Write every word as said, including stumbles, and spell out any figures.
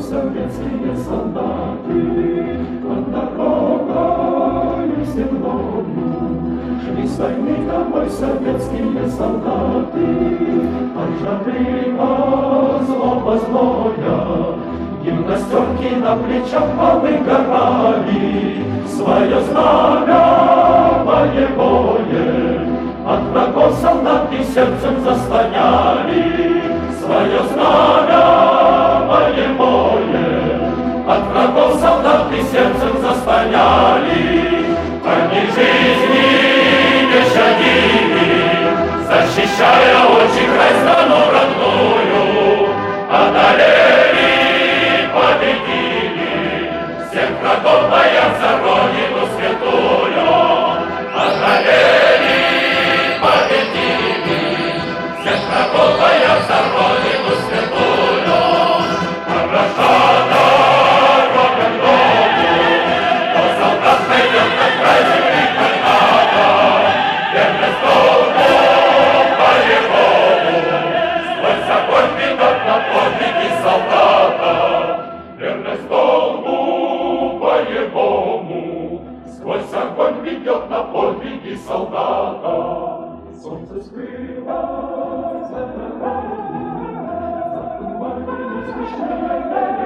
советские солдаты, под дорогою земною шли с войны домой советские солдаты. От жары, от злоба злоя, гимнастерки на плечах повыгорали, свое знамя боевое от врагов солдаты сердцем заслоняли, свое знамя боевое от врагов солдаты сердцем заслоняли. Они жизни не щадили, защищая очень край страну родную, одолели, победили, всех врагов боятся родину святую, одолели, победили, всех врагов боятся родину святую. Хороша дорога к дому, но солдат найдет на край земли когда-то, верность долгу боевому, сквозь огонь ведет на подвиги солдата. Верность долгу боевому, сквозь огонь ведет на подвиги солдата. Солнце скрылось за горами, за туманами смешные